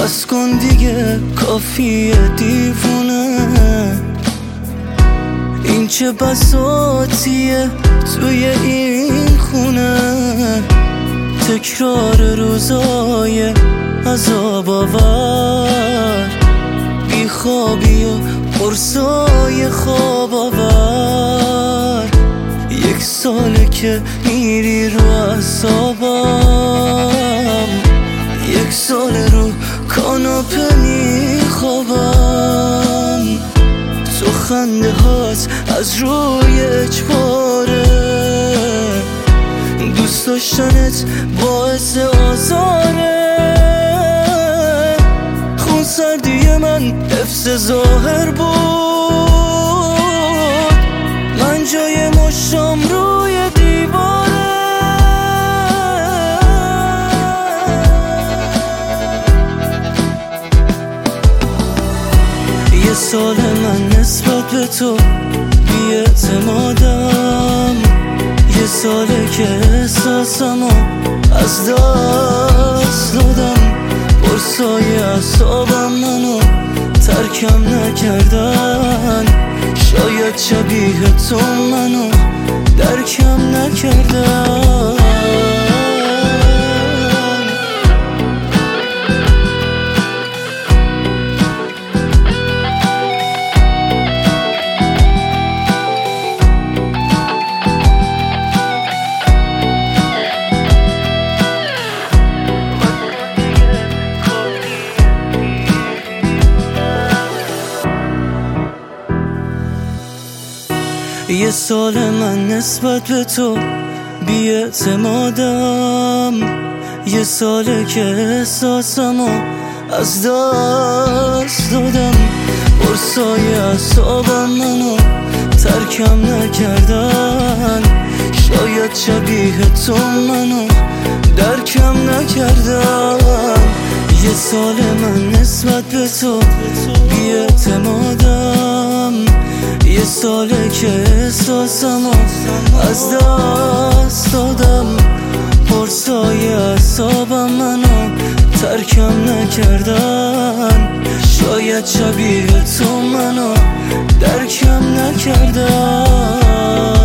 بس کن دیگه، کافیه دیوونه. این چه بساطیه توی این خونه، تکرار روزای عذاب آور، بیخوابی و قرصای خواب آور. 1 ساله که میری رو اعصابم، 1 ساله رو کاناپه میخوابم. تو خنده هات از روی اجباره، دوست داشتنت باعث آزاره. خون سردی من حفظ ظاهر بود، من جای مشتم روی دیواره. یه سال من نسبت به تو بی‌اعتمادم، یه ساله که احساسمو از دست دادم. قرصای اعصابم منو ترکم نکردن، شاید شبیه تو منو درکم نکردن. یه سال من نسبت به تو بی‌اعتمادم، یه ساله که احساسمو از دست دادم. قرصای اعصابم منو ترکم نکردن، شاید شبیه تو منو درکم نکردن. یه سال من نسبت به تو بی‌اعتمادم، یه ساله که احساسمو از دست دادم. قرصای اعصابم منو ترکم نکردن، شاید شبیه تو منو درکم نکردن.